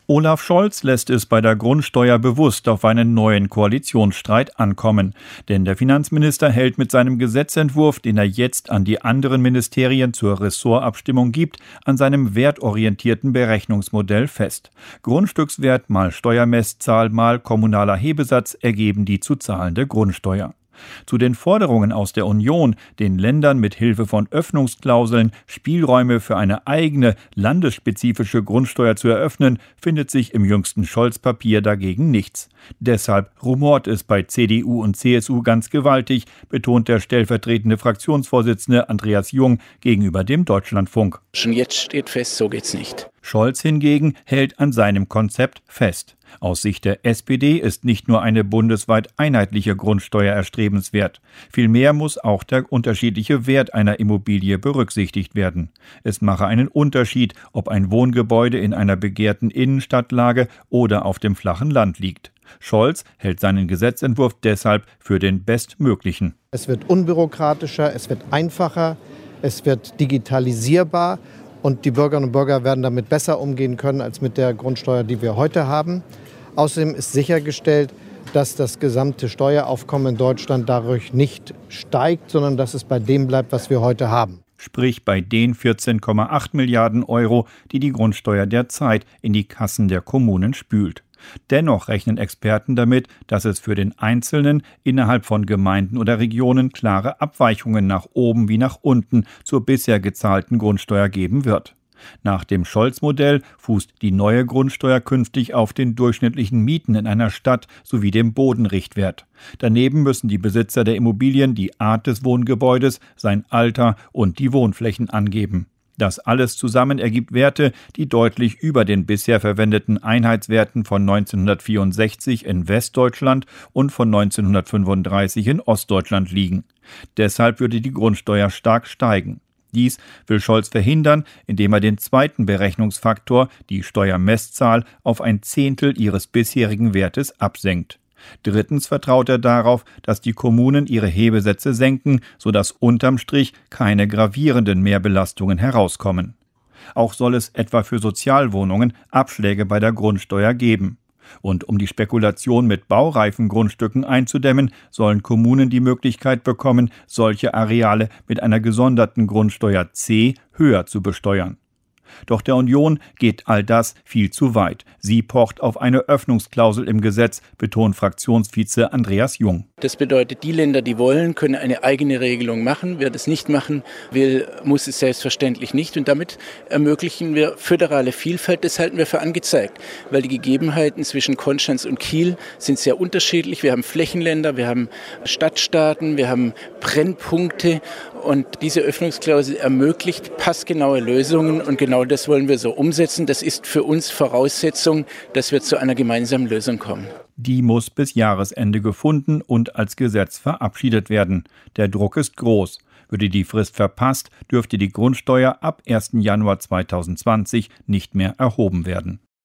Olaf Scholz lässt es bei der Grundsteuer bewusst auf einen neuen Koalitionsstreit ankommen. Denn der Finanzminister hält mit seinem Gesetzentwurf, den er jetzt an die anderen Ministerien zur Ressortabstimmung gibt, an seinem wertorientierten Berechnungsmodell fest. Grundstückswert mal Steuermesszahl mal kommunaler Hebesatz ergeben die zu zahlende Grundsteuer. Zu den Forderungen aus der Union, den Ländern mit Hilfe von Öffnungsklauseln Spielräume für eine eigene landesspezifische Grundsteuer zu eröffnen, findet sich im jüngsten Scholz-Papier dagegen nichts. Deshalb rumort es bei CDU und CSU ganz gewaltig, betont der stellvertretende Fraktionsvorsitzende Andreas Jung gegenüber dem Deutschlandfunk. Schon jetzt steht fest, so geht's nicht. Scholz hingegen hält an seinem Konzept fest. Aus Sicht der SPD ist nicht nur eine bundesweit einheitliche Grundsteuer erstrebenswert. Vielmehr muss auch der unterschiedliche Wert einer Immobilie berücksichtigt werden. Es mache einen Unterschied, ob ein Wohngebäude in einer begehrten Innenstadtlage oder auf dem flachen Land liegt. Scholz hält seinen Gesetzentwurf deshalb für den bestmöglichen. Es wird unbürokratischer, es wird einfacher, es wird digitalisierbar. Und die Bürgerinnen und Bürger werden damit besser umgehen können als mit der Grundsteuer, die wir heute haben. Außerdem ist sichergestellt, dass das gesamte Steueraufkommen in Deutschland dadurch nicht steigt, sondern dass es bei dem bleibt, was wir heute haben. Sprich bei den 14,8 Milliarden Euro, die die Grundsteuer derzeit in die Kassen der Kommunen spült. Dennoch rechnen Experten damit, dass es für den Einzelnen innerhalb von Gemeinden oder Regionen klare Abweichungen nach oben wie nach unten zur bisher gezahlten Grundsteuer geben wird. Nach dem Scholz-Modell fußt die neue Grundsteuer künftig auf den durchschnittlichen Mieten in einer Stadt sowie dem Bodenrichtwert. Daneben müssen die Besitzer der Immobilien die Art des Wohngebäudes, sein Alter und die Wohnflächen angeben. Das alles zusammen ergibt Werte, die deutlich über den bisher verwendeten Einheitswerten von 1964 in Westdeutschland und von 1935 in Ostdeutschland liegen. Deshalb würde die Grundsteuer stark steigen. Dies will Scholz verhindern, indem er den zweiten Berechnungsfaktor, die Steuermesszahl, auf 1/10 ihres bisherigen Wertes absenkt. Drittens vertraut er darauf, dass die Kommunen ihre Hebesätze senken, sodass unterm Strich keine gravierenden Mehrbelastungen herauskommen. Auch soll es etwa für Sozialwohnungen Abschläge bei der Grundsteuer geben. Und um die Spekulation mit baureifen Grundstücken einzudämmen, sollen Kommunen die Möglichkeit bekommen, solche Areale mit einer gesonderten Grundsteuer C höher zu besteuern. Doch der Union geht all das viel zu weit. Sie pocht auf eine Öffnungsklausel im Gesetz, betont Fraktionsvize Andreas Jung. Das bedeutet, die Länder, die wollen, können eine eigene Regelung machen. Wer das nicht machen will, muss es selbstverständlich nicht. Und damit ermöglichen wir föderale Vielfalt. Das halten wir für angezeigt, weil die Gegebenheiten zwischen Konstanz und Kiel sind sehr unterschiedlich. Wir haben Flächenländer, wir haben Stadtstaaten, wir haben Brennpunkte. Und diese Öffnungsklausel ermöglicht passgenaue Lösungen. Und genau das wollen wir so umsetzen. Das ist für uns Voraussetzung, dass wir zu einer gemeinsamen Lösung kommen. Die muss bis Jahresende gefunden und als Gesetz verabschiedet werden. Der Druck ist groß. Würde die Frist verpasst, dürfte die Grundsteuer ab 1. Januar 2020 nicht mehr erhoben werden.